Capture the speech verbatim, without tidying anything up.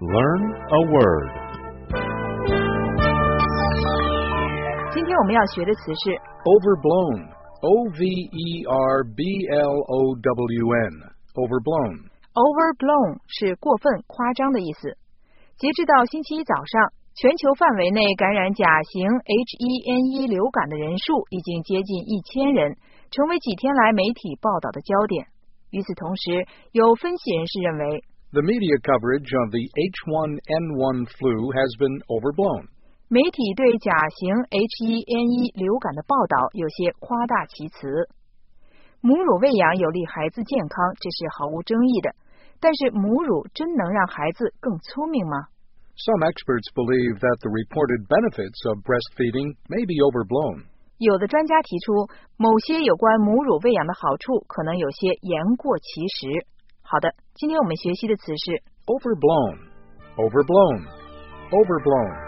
Learn a word. 今天我们要学的词是 Overblown. O V E R B L O W N. Overblown. overblown 是过分夸张的意思。截至到星期一早上，全球范围内感染甲型 H one N one 流感的人数已经接近一千人，成为几天来媒体报道的焦点。与此同时，有分析人士认为 The media coverage of the H one N one flu has been overblown. 媒体对甲型 H one N one 流感的报道有些夸大其词。母乳喂养有利孩子健康，这是毫无争议的。但是母乳真能让孩子更聪明吗？ Some experts believe that the reported benefits of breastfeeding may be overblown. 有的专家提出，某些有关母乳喂养的好处可能有些言过其实。好的，今天我们学习的词是 Overblown. Overblown. Overblown.